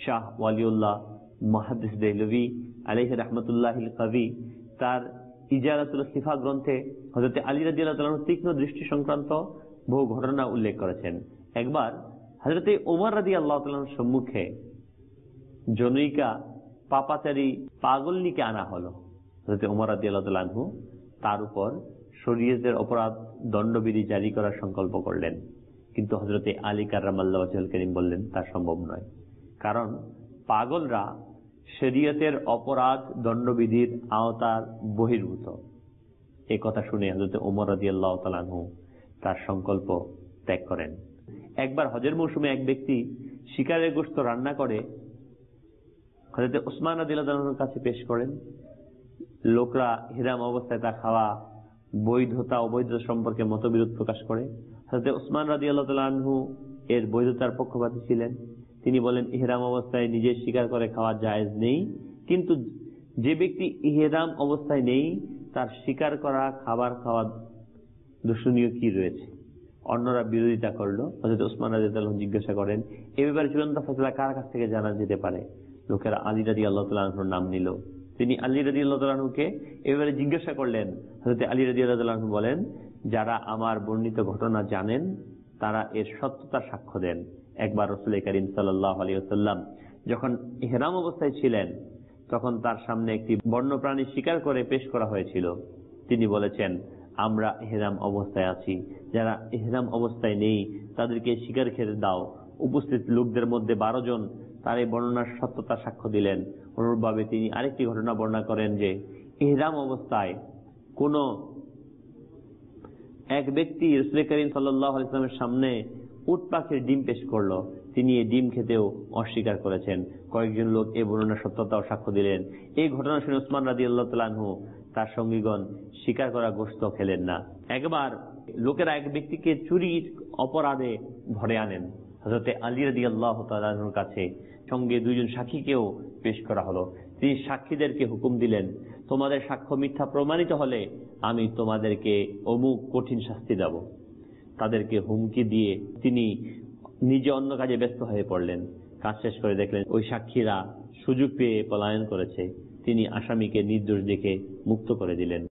শাহ ওয়ালিউল্লাহ মুহাদ্দিস দেহলভী আলাইহি রাহমাতুল্লাহিল কবি তার ইজারাতুল সিফা গ্রন্থে হযরত আলী রাদিয়াল্লাহু তাআলা তীক্ষ্ণ দৃষ্টি সংক্রান্ত বহু ঘটনা উল্লেখ করেছেন। একবার হযরত ওমর রাদিয়াল্লাহু তাআলার সম্মুখে জনৈকা পাপাচারী পাগলনিকে আনা হলো। হযরত ওমর রাদিয়াল্লাহু তাআলা তার উপর শরীয়তের অপরাধ দণ্ডবিধি জারি করার সংকল্প করলেন, কিন্তু হযরত আলী কাররামাল্লাহু ওয়াজহুল কারীম বললেন তা সম্ভব নয়, কারণ পাগলরা শরীয়তের অপরাধ দণ্ডবিধির আওতার বহির্ভূত। এই কথা শুনে হযরত ওমর রাদিয়াল্লাহু তাআলা তার সংকল্প ত্যাগ করেন। একবার হজের মৌসুমে এক ব্যক্তি শিকারের গোশত রান্না করে হযরত উসমান রাদিয়াল্লাহু তাআলার কাছে পেশ করেন। লোকরা হিরাম অবস্থায় তা খাওয়া বৈধতা অবৈধতা সম্পর্কে মতবিরোধ প্রকাশ করে। হযরত উসমান রাদিয়াল্লাহু তাআলা এর বৈধতার পক্ষপাতী ছিলেন। তিনি বলেন, ইহরাম অবস্থায় নিজে শিকার করে খাওয়া জায়েজ নেই, কিন্তু যে ব্যক্তি ইহরাম অবস্থায় নেই তার শিকার করা খাবার খাওয়া দূষণীয় কি রয়েছে? অন্যরা বিরোধিতা করলো। হযরত উসমান রাদিয়াল্লাহু তাআলা জিজ্ঞাসা করেন, এ ব্যাপারে চূড়ান্ত ফয়সালা কার কাছ থেকে জানা যেতে পারে? লোকেরা আলী রাদিয়াল্লাহু তাআলার নাম নিল। তিনি আলী রাদিয়াল্লাহু তাআলাকে এ ব্যাপারে জিজ্ঞাসা করলেন। হযরত আলী রাদিয়াল্লাহু তাআলা বলেন, যারা আমার বর্ণিত ঘটনা জানেন তারা এর সত্যতার সাক্ষ্য দেন। একবার রাসূল করিম সাল্লাল্লাহু আলাইহি ওয়াসাল্লাম যখন ইহরাম অবস্থায় ছিলেন তখন তার সামনে একটি বন্যপ্রাণী শিকার করে পেশ করা হয়েছিল। তিনি বলেছেন, আমরা ইহরাম অবস্থায় আছি, যারা ইহরাম অবস্থায় নেই তাদেরকে শিকার খেতে দাও। উপস্থিত লোকদের মধ্যে 12 জন তার এই বর্ণনার সত্যতা সাক্ষ্য দিলেন। অনুরূপভাবে তিনি আরেকটি ঘটনা বর্ণনা করেন যে ইহরাম অবস্থায় কোন এক ব্যক্তি রাসূল করিম সাল্লাল্লাহু আলাইহি ওয়াসাল্লামের সামনে উট পাখির ডিম পেশ করলো। তিনি এই ডিম খেতেও অস্বীকার করেছেন। কয়েকজন লোক এই বর্ণনার সত্যতা ও সাক্ষ্য দিলেন। এই ঘটনা শুনে উসমান রাদিয়াল্লাহু তাআলা তার সঙ্গীগণ শিকার করা গোশত খেলেন না। একবার লোকেরা এক ব্যক্তিকে চুরির অপরাধে ধরে আনেন। হযরত আলী রাদিয়াল্লাহু তাআলার কাছে সঙ্গে 2 জন সাক্ষীকেও পেশ করা হলো। তিনি সাক্ষীদেরকে হুকুম দিলেন, তোমাদের সাক্ষ্য মিথ্যা প্রমাণিত হলে আমি তোমাদেরকে অমুক কঠিন শাস্তি দেব। তাদেরকে হুমকি দিয়ে তিনি নিজে অন্য কাজে ব্যস্ত হয়ে পড়লেন। কাজ শেষ করে দেখলেন ওই সাক্ষীরা সুযোগ পেয়ে পলায়ন করেছে। তিনি আসামিকে নির্দোষ দেখে মুক্ত করে দিলেন।